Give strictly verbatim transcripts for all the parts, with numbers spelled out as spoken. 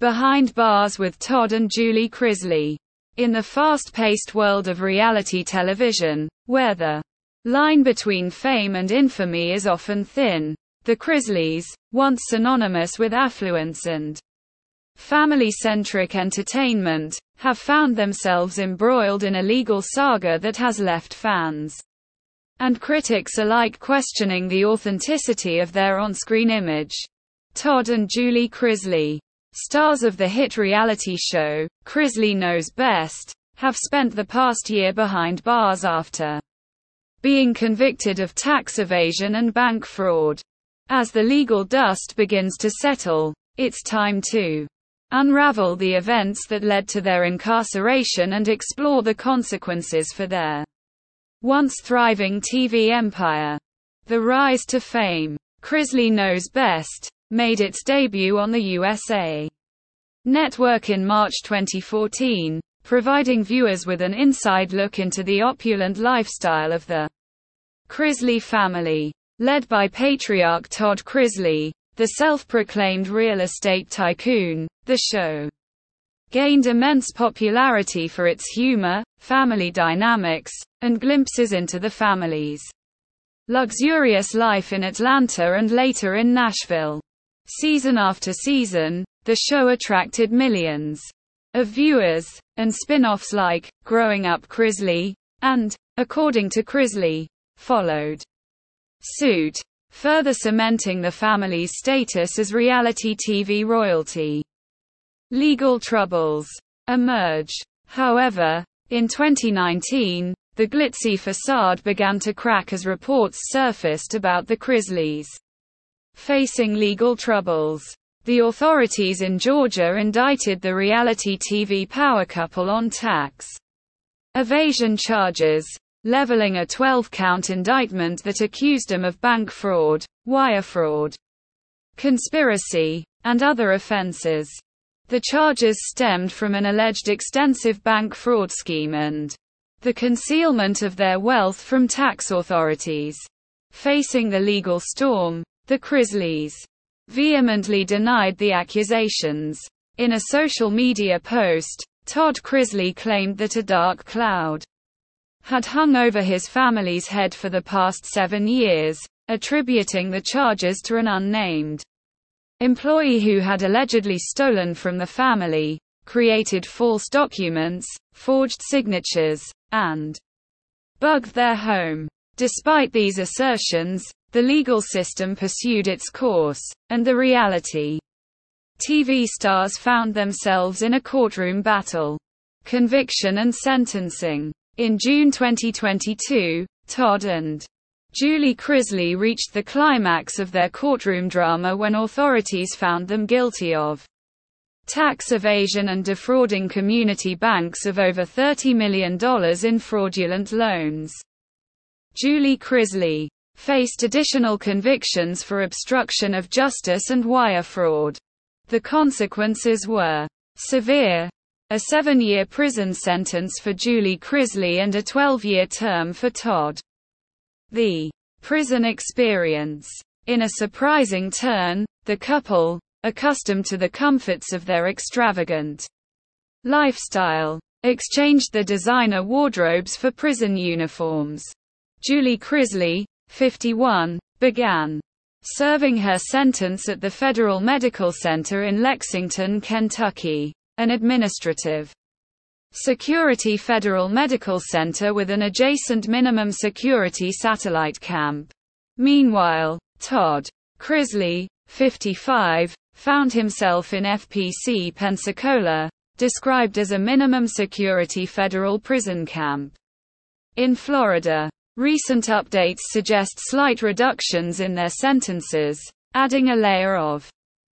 Behind Bars with Todd and Julie Crisley. In the fast-paced world of reality television, where the line between fame and infamy is often thin, the Crisleys, once synonymous with affluence and family-centric entertainment, have found themselves embroiled in a legal saga that has left fans and critics alike questioning the authenticity of their on-screen image. Todd and Julie Crisley, stars of the hit reality show, Crisley Knows Best, have spent the past year behind bars after being convicted of tax evasion and bank fraud. As the legal dust begins to settle, it's time to unravel the events that led to their incarceration and explore the consequences for their once thriving T V empire. The rise to fame. Crisley Knows Best made its debut on the U S A Network in March twenty fourteen, providing viewers with an inside look into the opulent lifestyle of the Crisley family. Led by patriarch Todd Crisley, the self-proclaimed real estate tycoon, the show gained immense popularity for its humor, family dynamics, and glimpses into the family's luxurious life in Atlanta and later in Nashville. Season after season, the show attracted millions of viewers, and spin-offs like Growing Up Crisley and, According to Crisley, followed suit, further cementing the family's status as reality T V royalty. Legal troubles emerge. However, in twenty nineteen, the glitzy facade began to crack as reports surfaced about the Crisleys facing legal troubles. The authorities in Georgia indicted the reality T V power couple on tax evasion charges, leveling a twelve-count indictment that accused them of bank fraud, wire fraud, conspiracy, and other offenses. The charges stemmed from an alleged extensive bank fraud scheme and the concealment of their wealth from tax authorities. Facing the legal storm, the Crisleys vehemently denied the accusations. In a social media post, Todd Crisley claimed that a dark cloud had hung over his family's head for the past seven years, attributing the charges to an unnamed employee who had allegedly stolen from the family, created false documents, forged signatures, and bugged their home. Despite these assertions, the legal system pursued its course, and the reality T V stars found themselves in a courtroom battle. Conviction and sentencing. In June twenty twenty-two, Todd and Julie Crisley reached the climax of their courtroom drama when authorities found them guilty of tax evasion and defrauding community banks of over thirty million dollars in fraudulent loans. Julie Crisley faced additional convictions for obstruction of justice and wire fraud. The consequences were severe: a seven-year prison sentence for Julie Crisley and a twelve-year term for Todd. The prison experience. In a surprising turn, the couple, accustomed to the comforts of their extravagant lifestyle, exchanged the designer wardrobes for prison uniforms. Julie Crisley, fifty-one, began serving her sentence at the Federal Medical Center in Lexington, Kentucky, an administrative security federal medical center with an adjacent minimum security satellite camp. Meanwhile, Todd Crisley, fifty-five, found himself in F P C Pensacola, described as a minimum security federal prison camp in Florida. Recent updates suggest slight reductions in their sentences, adding a layer of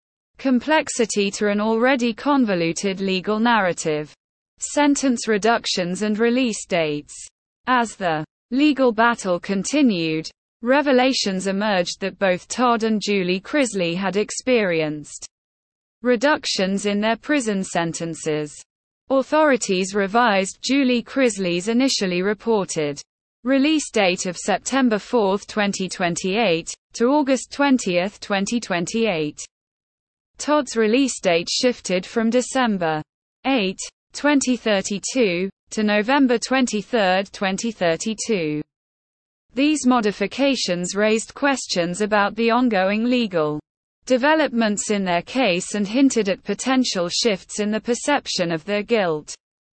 complexity to an already convoluted legal narrative. Sentence reductions and release dates. As the legal battle continued, revelations emerged that both Todd and Julie Crisley had experienced reductions in their prison sentences. Authorities revised Julie Crisley's initially reported release date of September fourth, twenty twenty-eight, to August twentieth, twenty twenty-eight. Todd's release date shifted from December eighth, twenty thirty-two, to November twenty-third, twenty thirty-two. These modifications raised questions about the ongoing legal developments in their case and hinted at potential shifts in the perception of their guilt.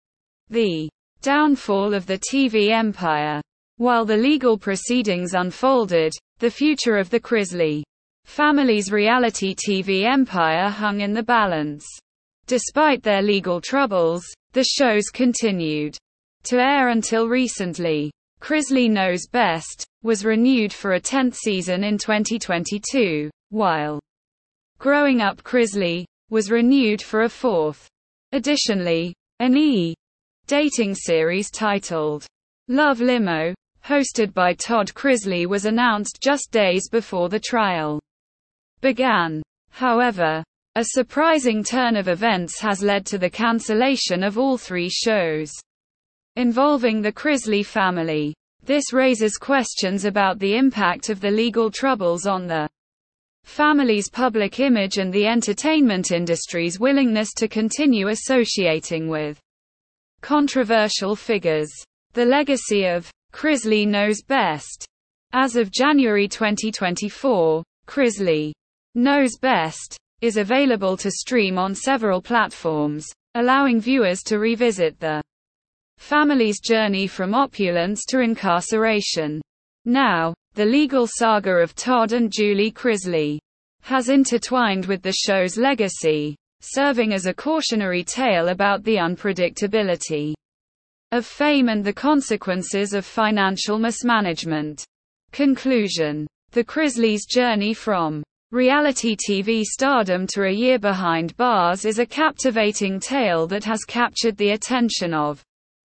The downfall of the T V empire. While the legal proceedings unfolded, the future of the Crisley family's reality T V empire hung in the balance. Despite their legal troubles, the shows continued to air until recently. Crisley Knows Best was renewed for a tenth season in twenty twenty-two, while Growing Up Crisley was renewed for a fourth. Additionally, an E! dating series titled Love Limo, hosted by Todd Crisley, was announced just days before the trial began. However, a surprising turn of events has led to the cancellation of all three shows involving the Crisley family. This raises questions about the impact of the legal troubles on the family's public image and the entertainment industry's willingness to continue associating with controversial figures. The legacy of Crisley Knows Best. As of January twenty twenty-four, Crisley Knows Best is available to stream on several platforms, allowing viewers to revisit the family's journey from opulence to incarceration. Now, the legal saga of Todd and Julie Crisley has intertwined with the show's legacy, serving as a cautionary tale about the unpredictability of fame and the consequences of financial mismanagement. Conclusion. The Crisleys' journey from reality T V stardom to a year behind bars is a captivating tale that has captured the attention of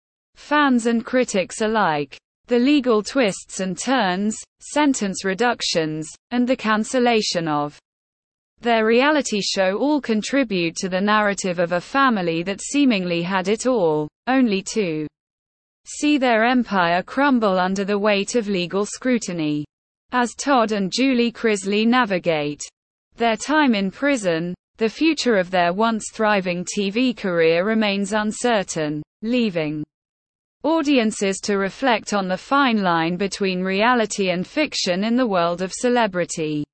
fans and critics alike. The legal twists and turns, sentence reductions, and the cancellation of their reality show all contribute to the narrative of a family that seemingly had it all, only to see their empire crumble under the weight of legal scrutiny. As Todd and Julie Crisley navigate their time in prison, the future of their once thriving T V career remains uncertain, leaving audiences to reflect on the fine line between reality and fiction in the world of celebrity.